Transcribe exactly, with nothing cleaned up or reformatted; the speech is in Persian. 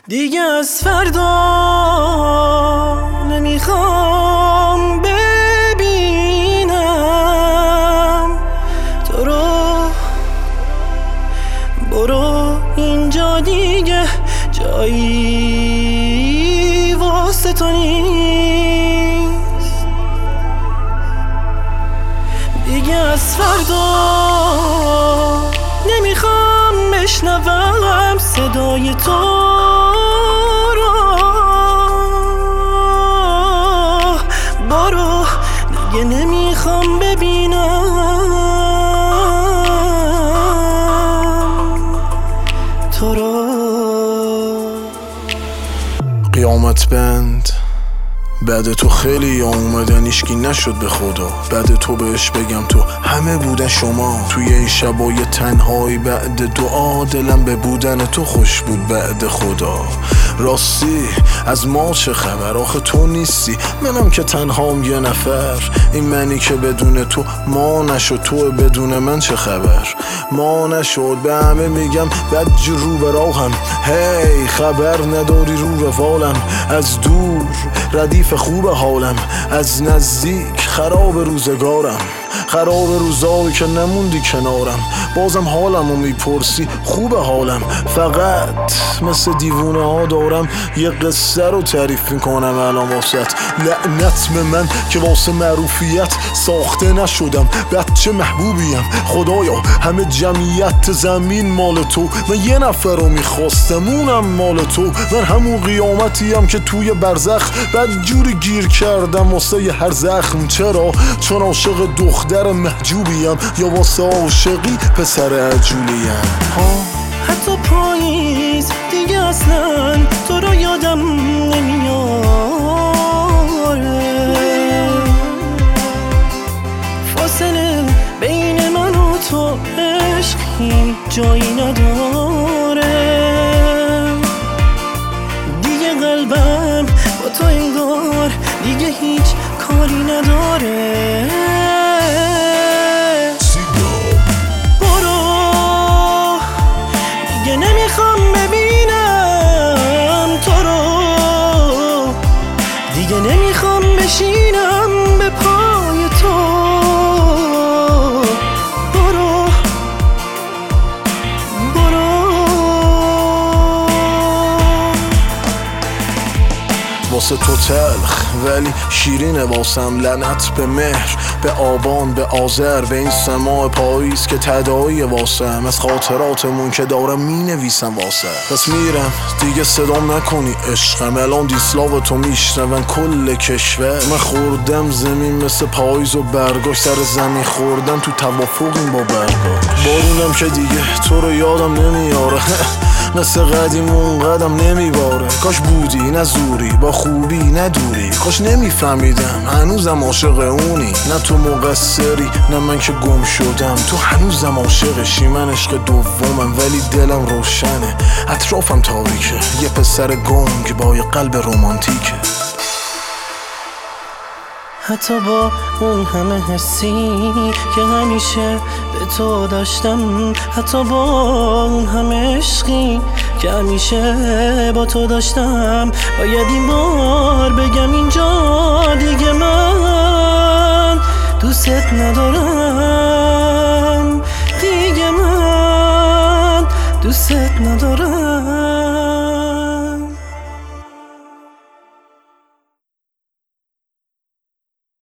دیگه از فردا نمیخوام ببینم تو رو. برو، اینجا دیگه جایی واسه تو نیست. دیگه از فردا نمیخوام بشنوم صدای تو رو. برو، دیگه نمیخوام ببینم تو رو. قیامت بند بعد تو خیلی ها اومدن ایشکی نشد به خدا. بعد تو بهش بگم تو همه بودن شما. توی این شبای تنهایی بعد دعا دلم به بودن تو خوش بود بعد خدا. راستی از ما چه خبر؟ آخه تو نیستی، منم که تنهام یه نفر. این منی که بدون تو ما نشد، تو بدون من چه خبر؟ ما نشد. به همه میگم بج رو به راهم، هی خبر نداری رو روالم. از دور ردیف خوب حالم، از نزدیک خراب روزگارم. خراب روزایی که نموندی کنارم. بازم حالمو میپرسی خوب حالم. فقط مثل دیوونه ها دارم یه قصه رو تعریف میکنم الان واسط. لعنت به من که واسه معروفیت ساخته نشدم. بچه محبوبیم خدایا، همه جمعیت زمین مال تو. من یه نفر رو میخواستم اونم مال تو. من همون قیامتیم که توی برزخ بعد جوری گیر کردم واسه هر زخم. چرا؟ چون عاشق دختر محجوبیم یا واسه عاشقی پسر عجولیم. ها حتی پاییز دیگه اصلا تو رو یادم نمیاره. فاصله بین من و تو عشقی جایی نداره. دیگه قلبم با تو انگار دیگه هیچ کاری نداره. نمیخوام ببینم تو رو. دیگه نمیخوام بشینم به پای تو. برو برو. واسه تو تلخ ولی شیرینه واسم. لعنت به مهر، به آبان، به آذر، به این سماع پاییز که تداعی واسم. از خاطراتمون که دارم می نویسم واسه. پس میرم دیگه صدام نکنی عشقم. الان دیسلاو تو میشنون کل کشور. من خوردم زمین مثل پاییز و برگاش. سر زمین خوردم تو توافقیم با برگاش. بارونم که دیگه تو رو یادم نمیاره. مثل قدیم اون قدم نمیباره. کاش بودی نه زوری، با خوبی نه دوری. کاش نمیفهمیدم هنوزم عاشق اونی. نه تو مقصری نه من که گم شدم. تو هنوزم عاشقشی، من عشق دومم. ولی دلم روشنه، اطرافم تاریکه. یه پسر گنگ با یه قلب رومانتیکه. حتی با اون همه حسی که همیشه به تو داشتم. حتی با اون همه عشقی که همیشه با تو داشتم. باید این بار بگم اینجا دیگه من دوست ندارم. دیگه من دوست ندارم.